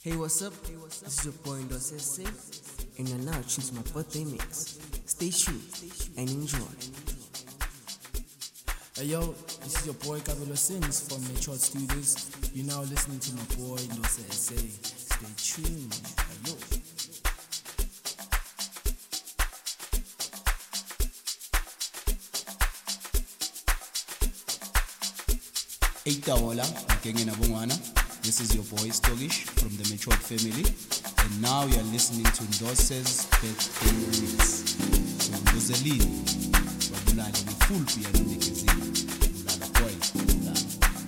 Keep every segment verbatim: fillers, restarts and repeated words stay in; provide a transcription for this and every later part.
Hey, what's up? This is your boy Ndos S A, and you're now tuned to my birthday mix. Stay tuned and enjoy. Hey yo, this is your boy Kabelo Sins from Metro Studios. You're now listening to my boy Ndos S A. Stay tuned. Hey yo. Eitawola, Nkenge Nabongwana. This is your boy Stogish from the Matured family, and now you're listening to Ndos's birthday mix. So Ndozelini, Babulale ni full piano nikezini. Bulala boy, bulala.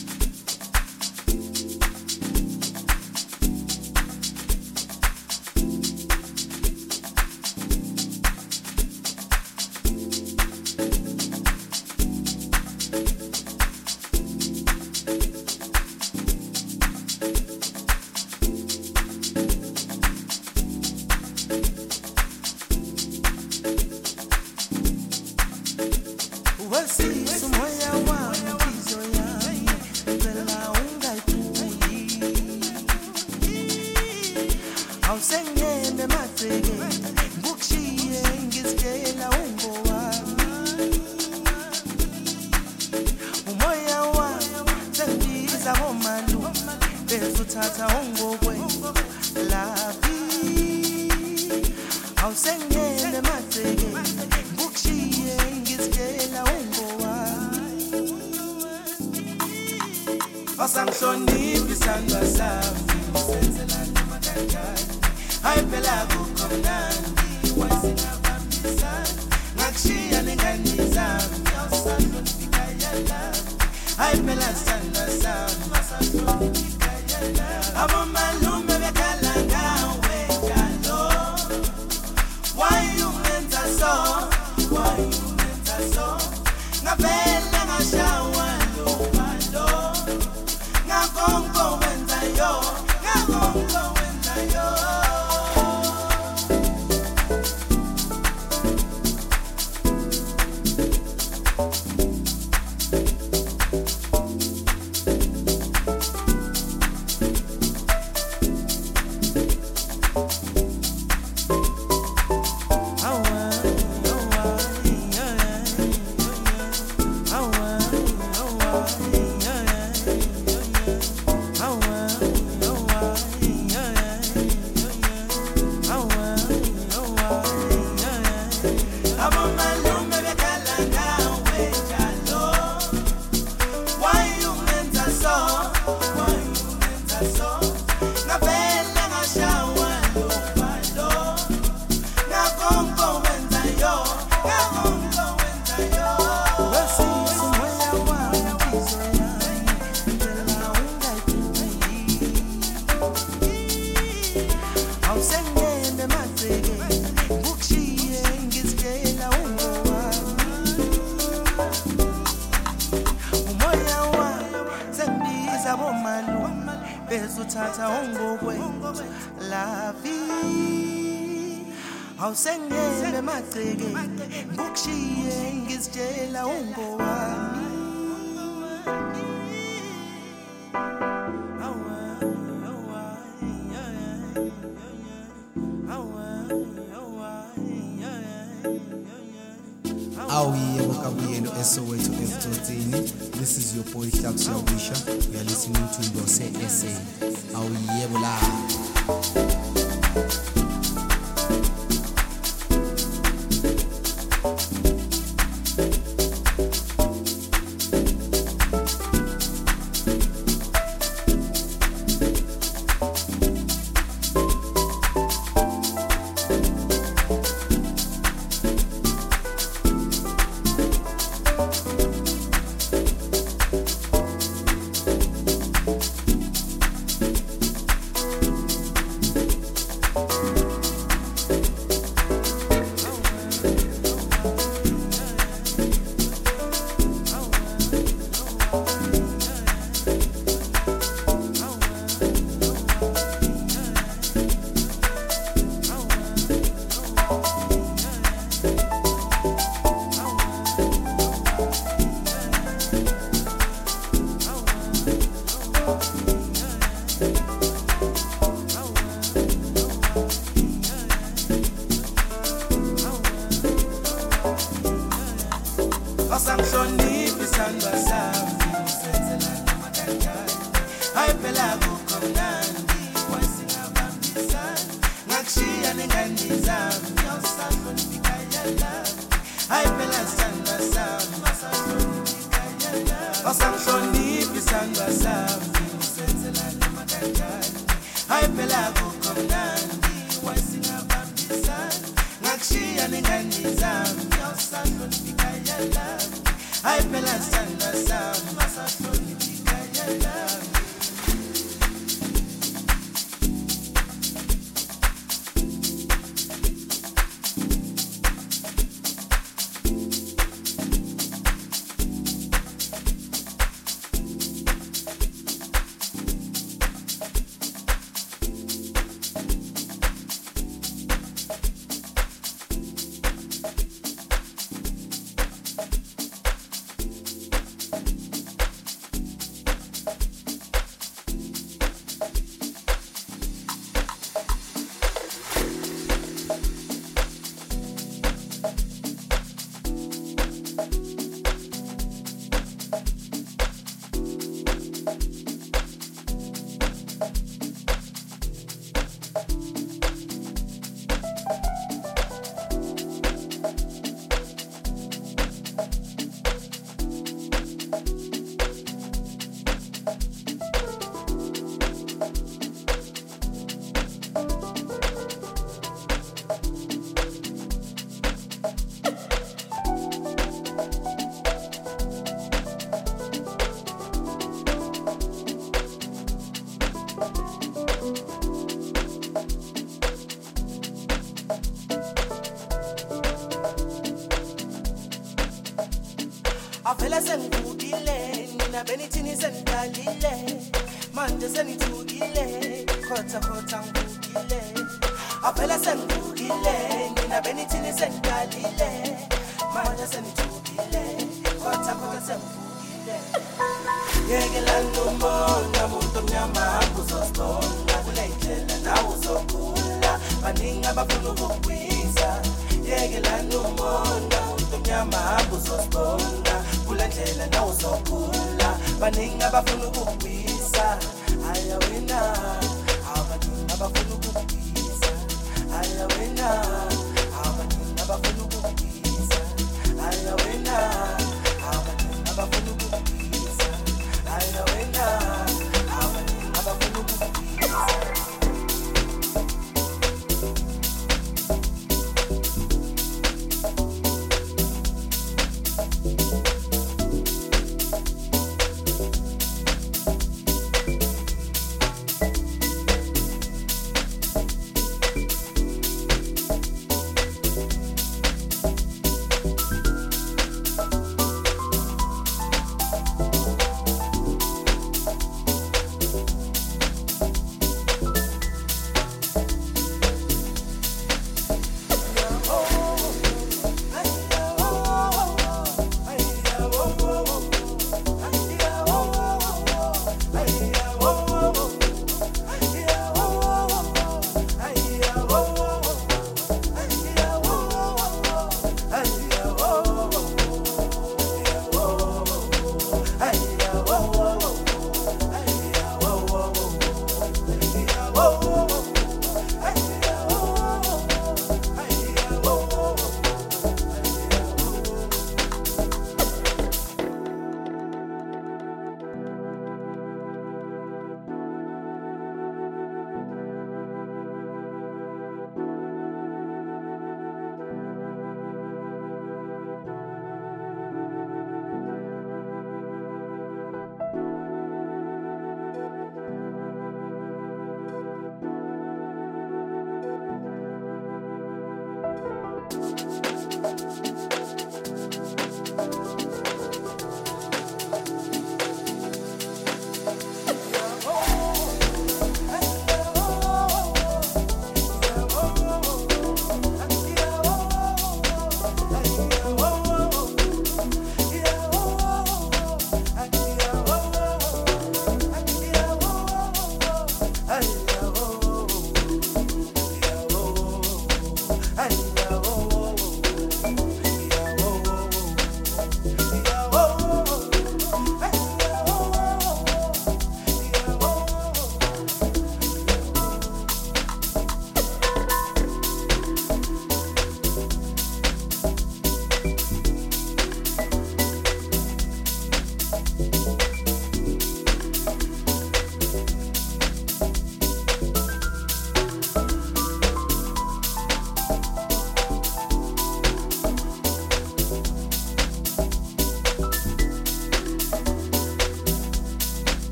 This is your boy Taxi Awisha. You are listening to Ndos S A. Auyebola. sithandwa sami usenzelana makanjani hayi phela akukho mnandi wasingabambisani ngakushiya nengane zami awusahloniphi ikhaya lami hayi phela sithandwa sami asahloniphi ikhaya lami Avela sengivukile nina benithini senidalile manje senithukile khotha khotha ngivukile Avela sengivukile nina benithini senidalile manje senithukile khotha khotha sengivukile Yekelani umonga muntu omnyama uzosibonga kule ndlela nawe uzokula baningi abafuna ukukwiza Yekelani umonga muntu omnyama uzosibonga kule ndlela nawe uzokula baningi abafuna ukukwiza aya wena abaningi abafuna ukukwiza aya wena abaningi abafuna ukukwiza aya wena abaningi abafuna ukukwiza aya wena abaningi abafuna ukukwiza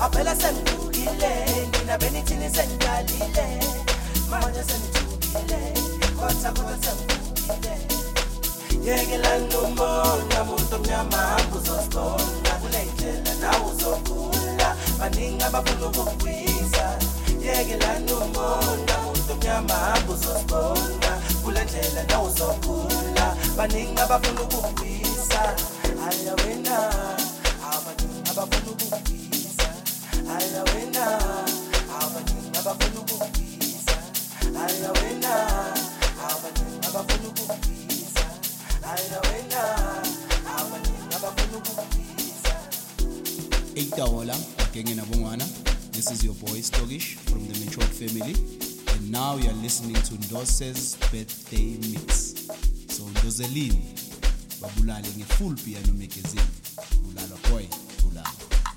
aphela sengivukile nina benithini sengidalile manje sengithukile kodwa kodwa sengivukile yekelani umoya muntu omnyama hamba uzosibona kule ndlela nawe uzogula baningi abafuna ukukugwiza yekelani umoya muntu omnyama hamba uzosibona kule ndlela nawe uzogula baningi abafuna ukukugwiza aya wena abaningi abafuna ukukugwiza aya wena abaningi abafuna ukukugwiza aya wena abaningi abafuna ukukugwiza aya wena abaningi abafuna ukukugwiza eight Tawola Genge Nabongwana. This is your boy Stogish from the Matured family, and now you are listening to Ndose's birthday mix. So Ndozelini babulale nge full piano magazine. Bulala boy, bulala.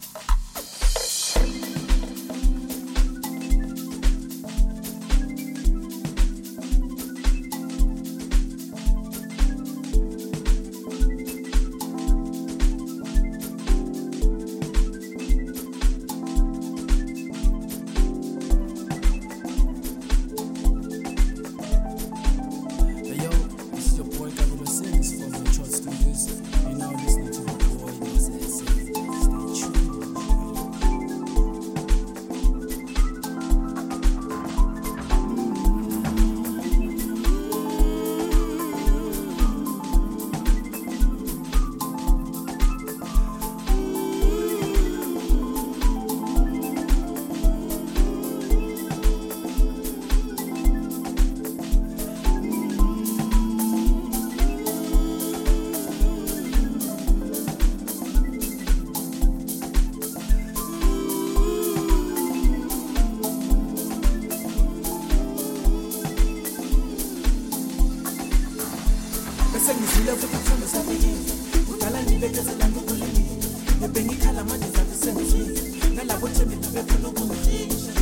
Sengizile futhi kuthanda sabekile udala ngibekezela ngokulimi nebengikhala manje zabe sengizile nalabo thembi befuna ukungifisha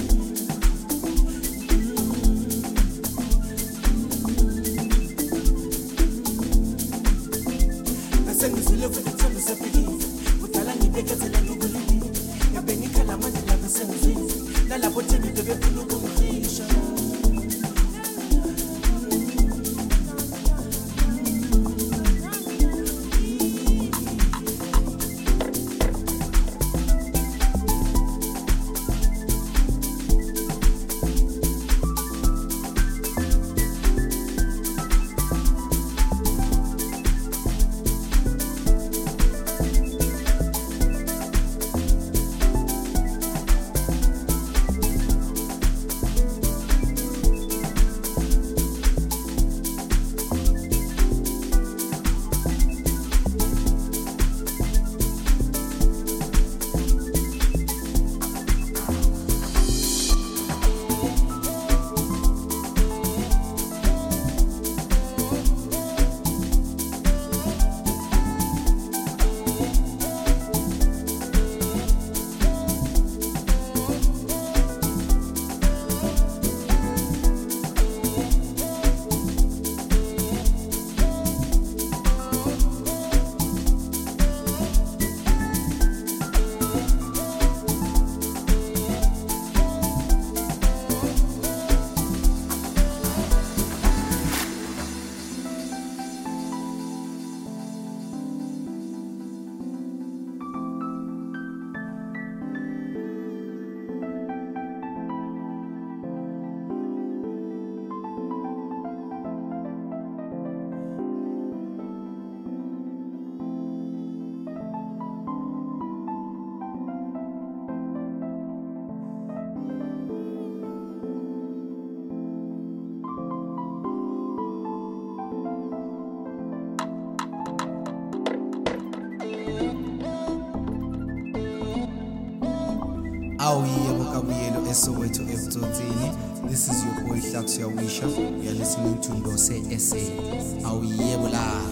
sengizile futhi kuthanda sabekile udala ngibekezela ngokulimi nebengikhala manje zabe sengizile nalabo thembi befuna ukungifisha Awuyebo kabuyelo eSoweto eButotsini. This is your boy Hlaxia Wisha. You are listening to Ndose S A. Awuyebo la.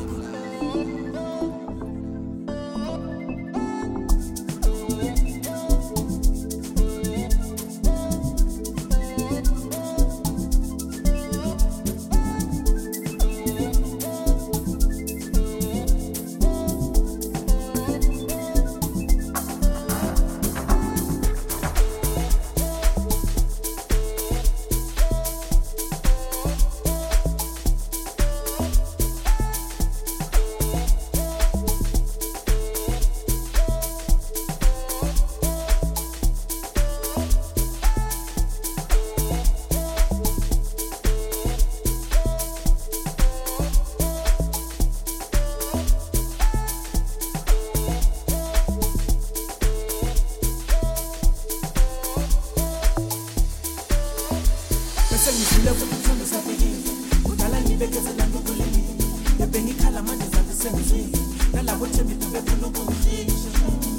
futhi uthando safikile udala ngibekezela ngobulili ebengikhala manje zabe sengizwile nalabo thembile befuna ukungifisha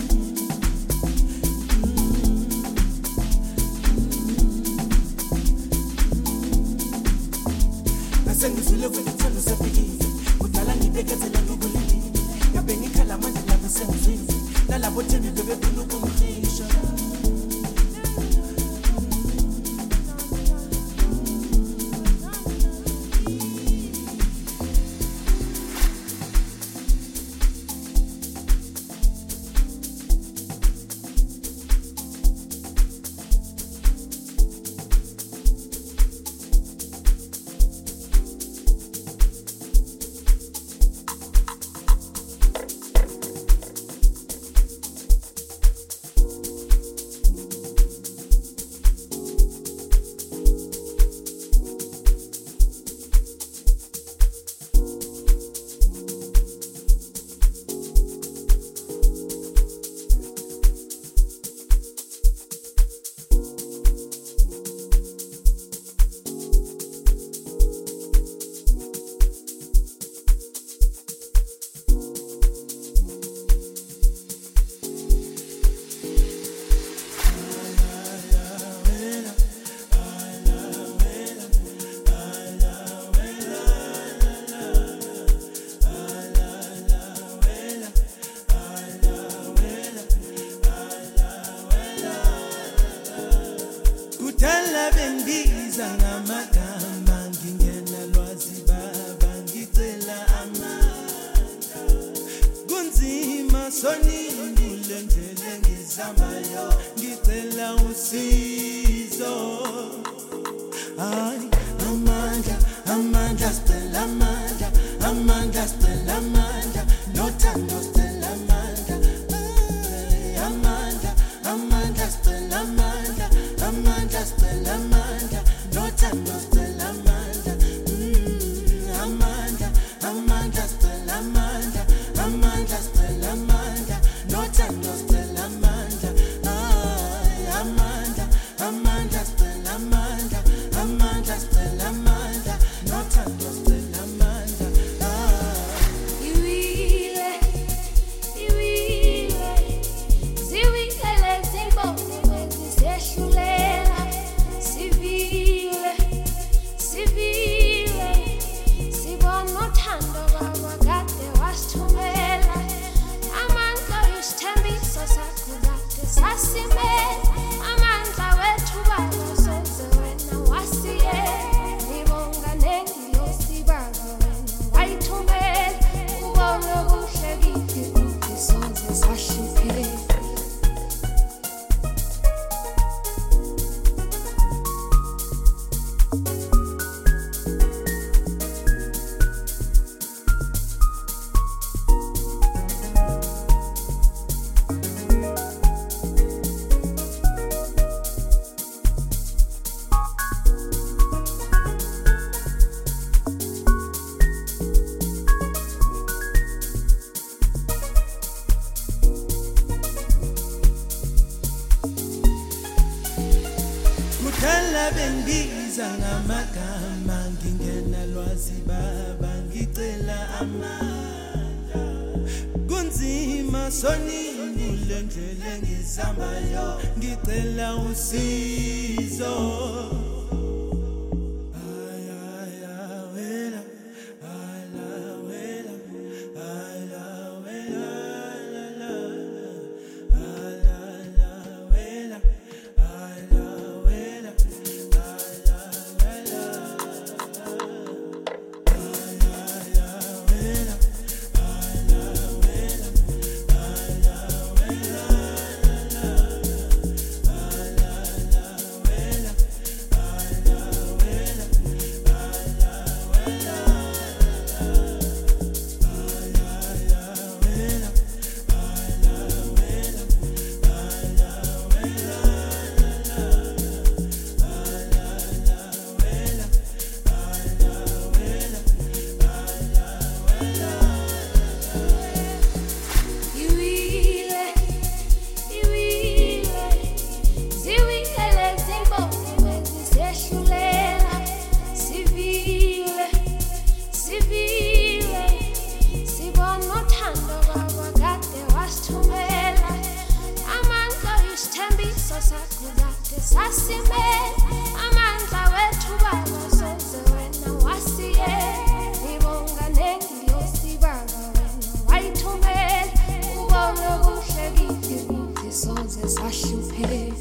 sengizwile futhi uthando safikile udala ngibekezela ngobulili ebengikhala manje zabe sengizwile nalabo thembile befuna ukungifisha la sakudade sasime amandla wethu baba soze wena wasiye ibonga nengilosi baba wena wayithumela ubone kuhlekile kuthi soze sahlupheka.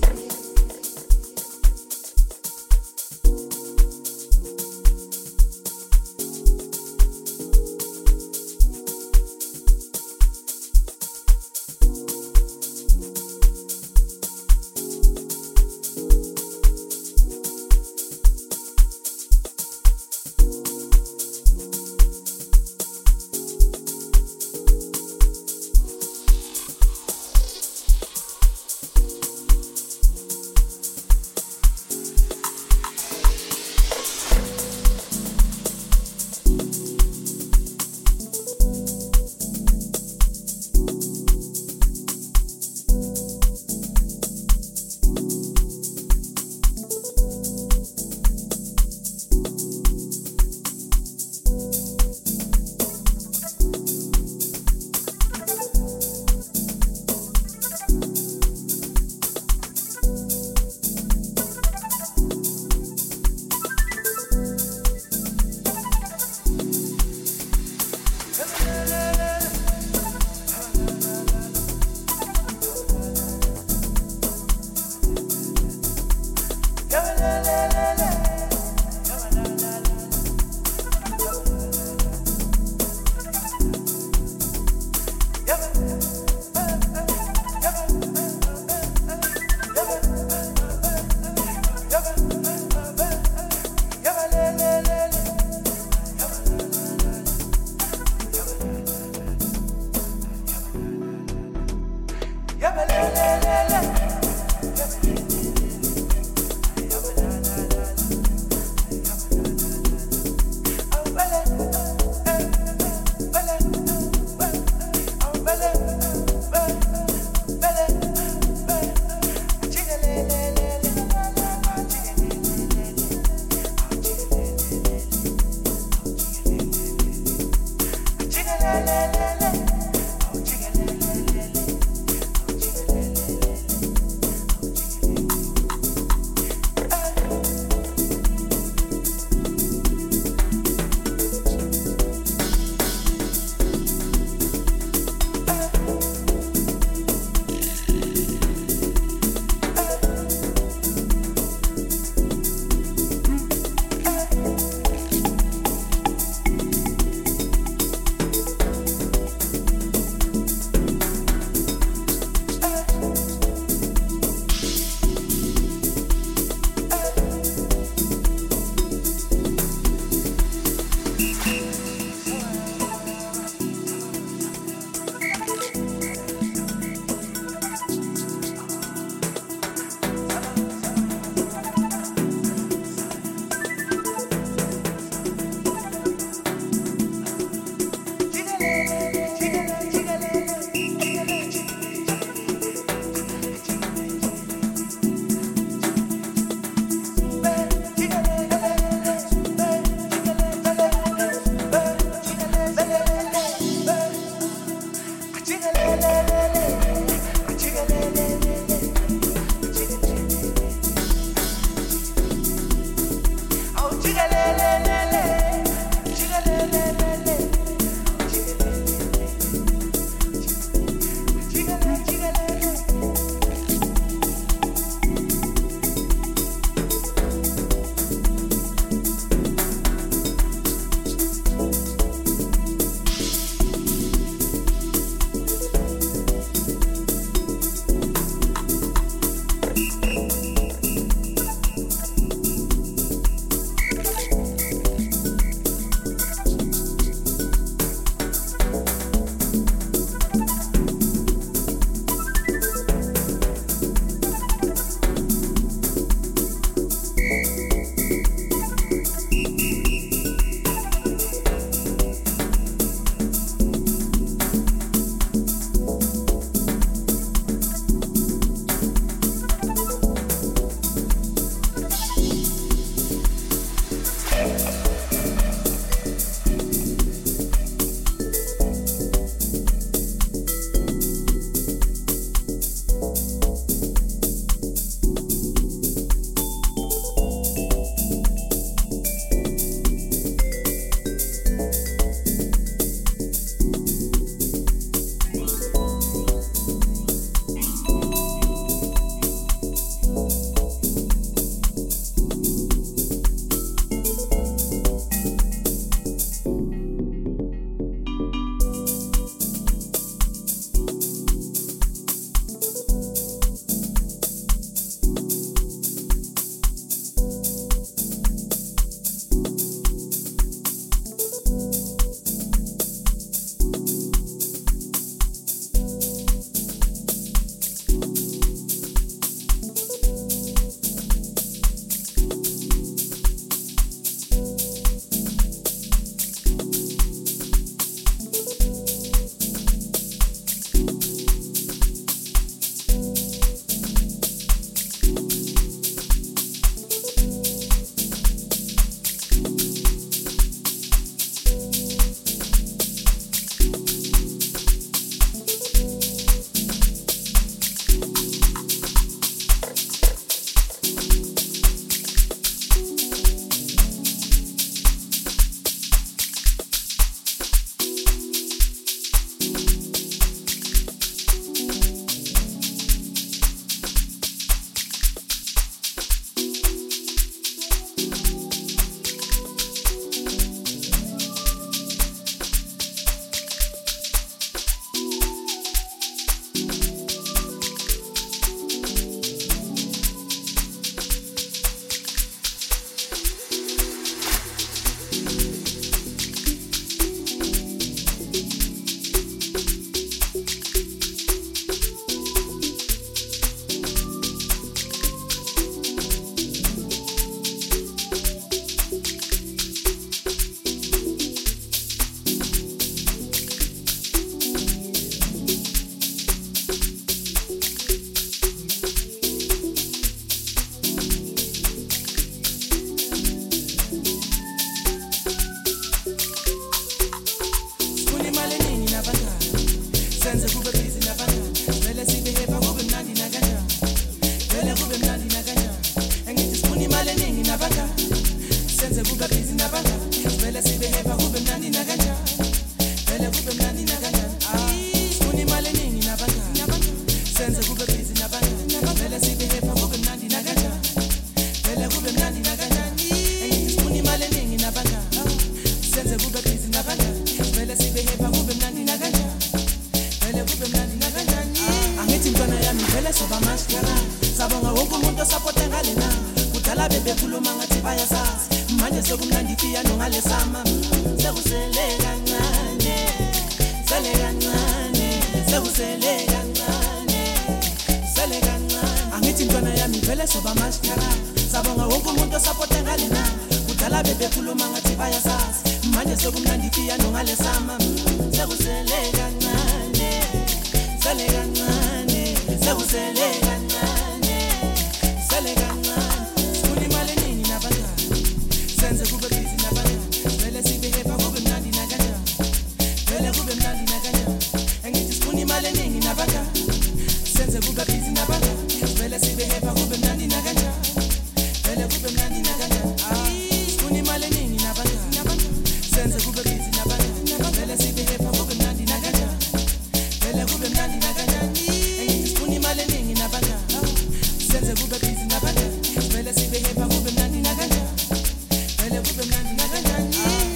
vele kube mnandi nakanyana engithi sifuna imali eningi nabangani senze kube busy nabangani vele sibeheva kube mnandi nakanyana vele kube mnandi nakanyana sifuna imali eningi nabangani senze kube busy nabangani vele sibeheva kube mnandi nakanyana vele kube mnandi nakanyana engithi sifuna imali eningi nabangani senze kube busy nabangani vele sibeheva kube mnandi nakanyana vele kube mnandi nakanyana angithi mntwana yami vele soba mashkara sabonga wonke umuntu osaphothe ngalena kudala bebekhuluma ngathi bayasazi manje sekumnandi piyano ngalesama sekusele kancane sele kancane sekusele kancane sele kancane angithi mntwana yami vele soba mashkara sabonga wonke umuntu osaphothe ngalena kudala bebekhuluma ngathi bayasazi manje sekumnandi piyano ngalesama sekusele kancane sele kancane sekusele kancane sele kancane sifuna imali eningi nabangani senze kube busy nabangani vele sibeheva kube mnandi nakanyana vele kube mnandi nakanyana engithi sifuna imali eningi nabangani senze kube busy nabangani vele sibeheva kube mnandi nakanyana vele kube mnandi nakanyana sifuna imali eningi nabangani senze kube busy nabangani vele sibeheva kube mnandi nakanyana vele kube mnandi nakanyana engithi sifuna imali eningi nabangani senze kube busy nabangani vele sibeheva kube mnandi nakanyana vele kube mnandi nakanyana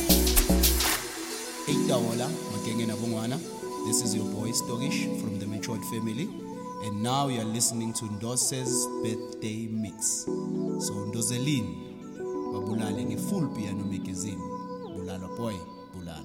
Eitawola Makenge Nabongwana. This is your boy Stogish from the Matured Family, and now you are listening to Ndose's birthday mix. So Ndozelin babulale nge full piano magazine. Bulala boy, bulala.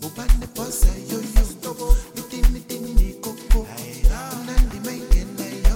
Yo yo, you did me, did me, coco. I'm not the man,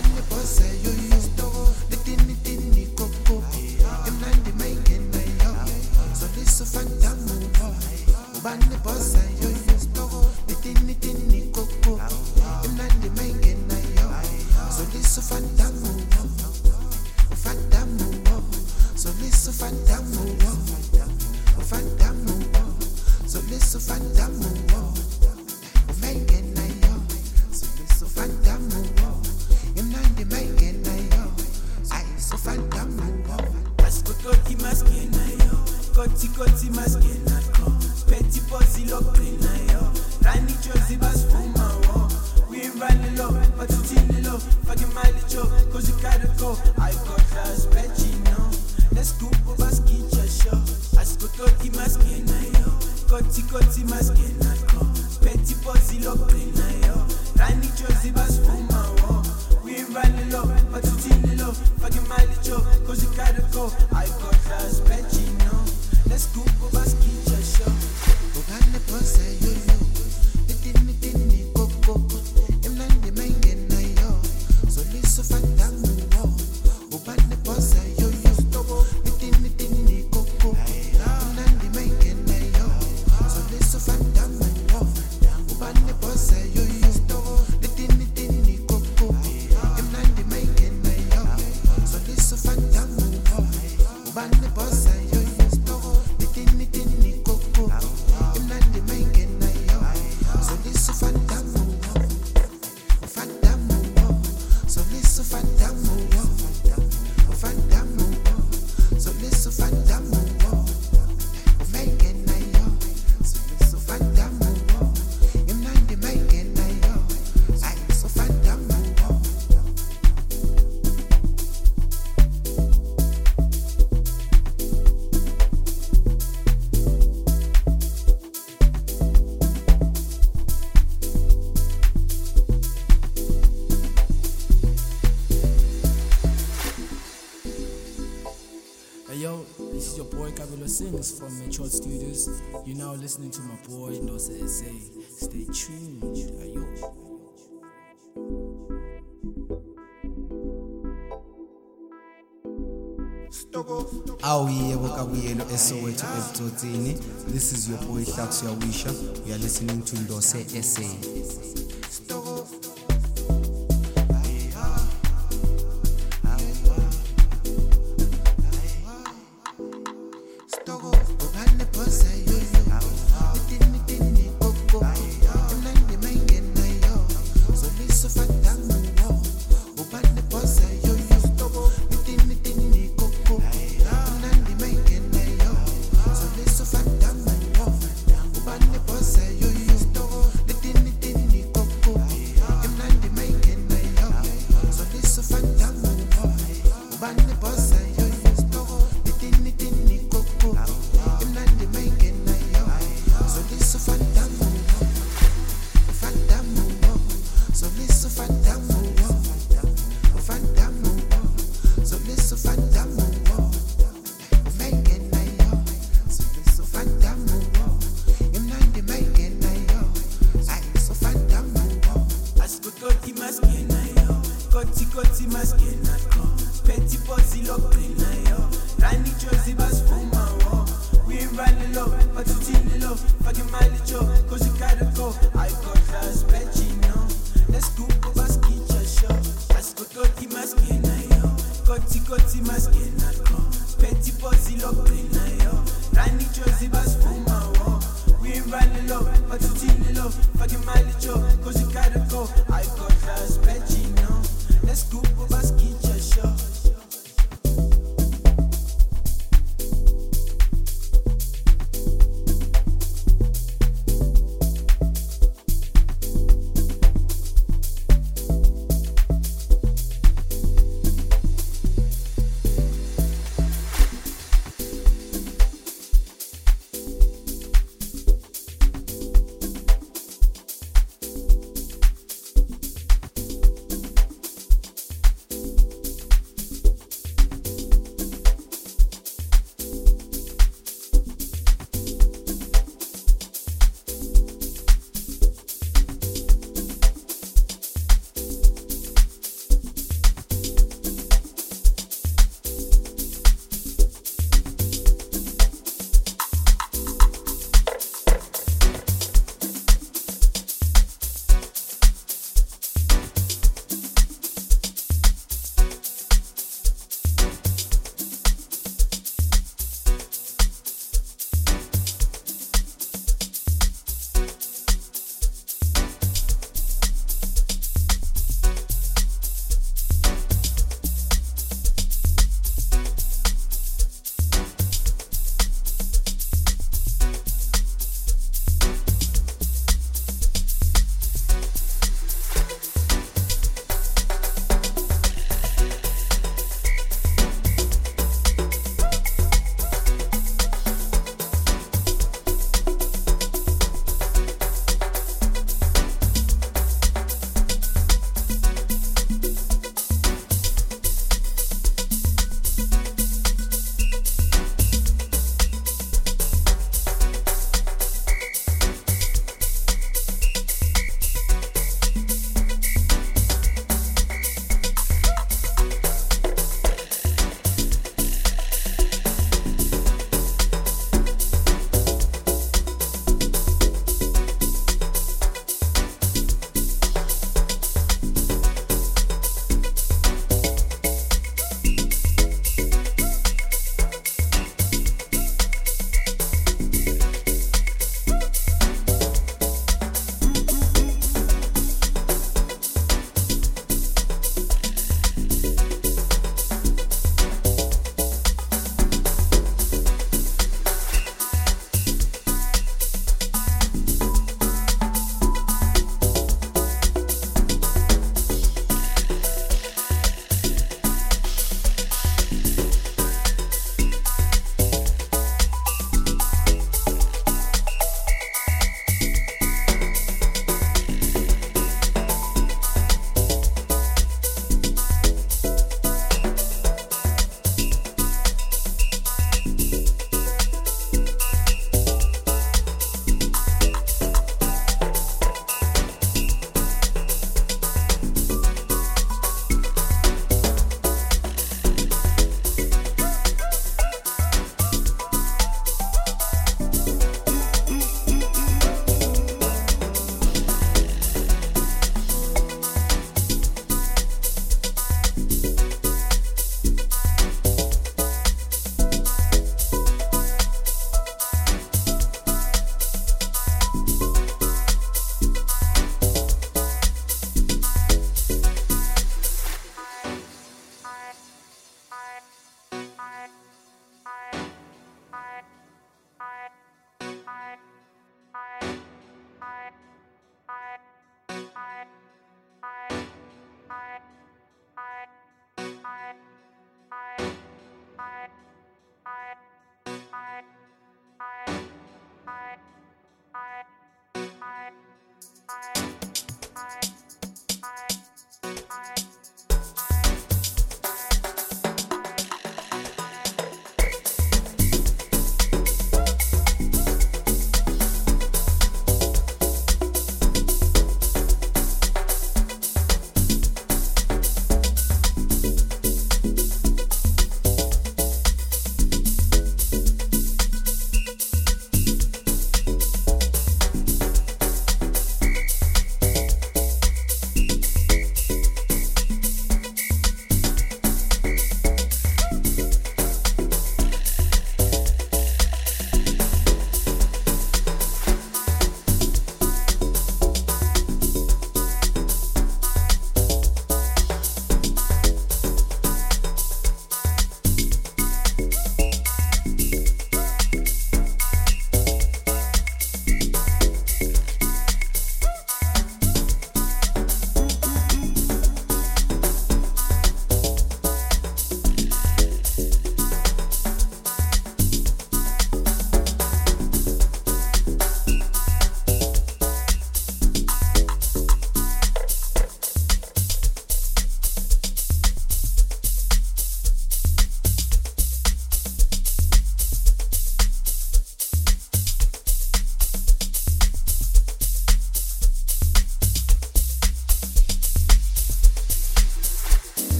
ubani bossa yo yo litini tini koko emnandi maingena yo so liso fandamu ubani bossa yo yo litini tini koko emnandi maingena yo so liso fandamu fandamu so liso fandamu fandamu so liso fandamu maingena yo so liso fandamu emnandi maingena yo ay so fandamu Koti maskena yo, koti koti maskena ko, peti posi lokena yo, rani chozi bas fuma wo, we run low, but you chill low, fucking mileage cho, cause you gotta go, I got class petty no, let's go for basket show, as koti maskena yo, koti koti maskena ko, peti posi lokena yo, rani chozi bas fuma wo, we run low, but you chill low, fucking mileage cho, cause you gotta go, I got class petty no, let's go for basket show. ubani bossa yo yo litini tini koko emnandi maingena yo so liso fandamu ubani bossa yo yo litini tini koko emnandi maingena yo so liso fandamu ubani bossa yo yo litini tini koko emnandi maingena yo so liso fandamu ubani bossa yo yo litini tini koko emnandi maingena yo so liso fandamu fandamu so liso fandamu fandamu so liso fandamu maingena yo so liso fandamu emnandi maingena yo ay so fandamu Hey yo, this is your boy Kabilo Sings from Metro Studios. You're now listening to my boy Ndose S A. Stay tuned. Hey yo. Awu yebo kabuyelo eSoweto eButotsini. This is your boy Hlaxu Yawisha. We are listening to Ndose S A. ubani bossa yo yo litini tini koko emnandi maingena yo so liso fandamu ubani bossa yo yo litini tini koko emnandi maingena yo so liso fandamu ubani bossa yo yo litini tini koko emnandi maingena yo so liso fandamu ubani bossa yo yo litini tini koko emnandi maingena yo so liso fandamu fandamu so liso fandamu fandamu so liso fandamu maingena yo so liso fandamu emnandi maingena yo ay so fandamu As koti maskena yo, koti koti maskena ko, peti posi lokena yo, rani chozi bas fuma wo, we run low, but you chill low, fucking mileage cho, cause you gotta go, I got class petty no, let's go for basket show. As koti maskena yo, koti koti maskena ko, peti posi lokena yo, rani chozi bas fuma wo, we run low, but you chill low, fucking mileage cho, cause you gotta go, I got class petty no, let's go for basket show.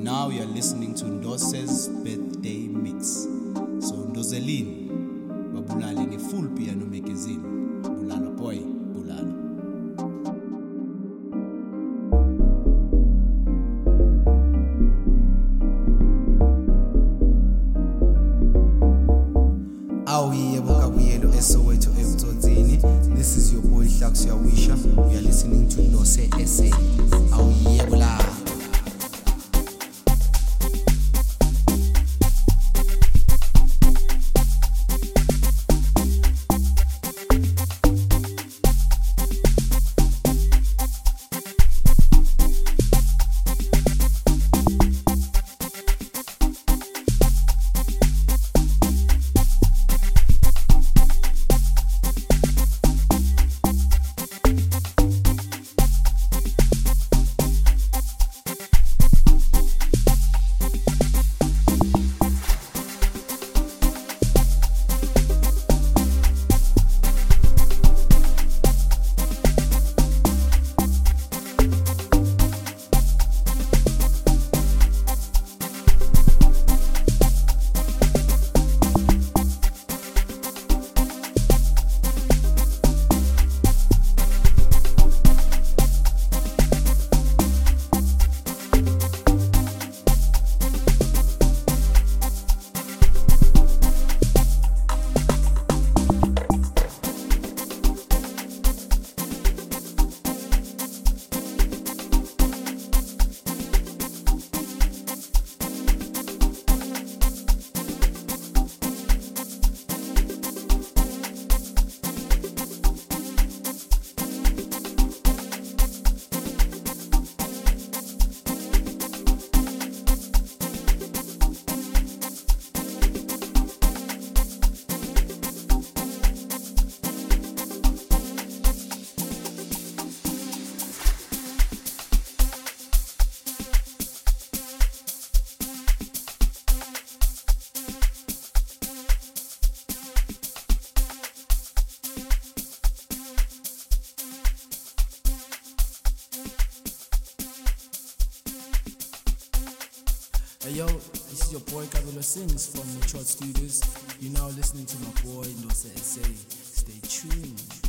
now you're listening to Ndose's birthday mix. So Ndozelin, babulale nge full piano magazine. Bulala boy, bulala. Awuyebo kabuyelo eSoweto eButotsini. This is your boy Hlax Yawisha. We are listening to Ndose S A. Awuyebo la. Hey yo, this is your boy Kabelo Sings from Metro Studios. You're now listening to my boy Ndose S A. Stay tuned.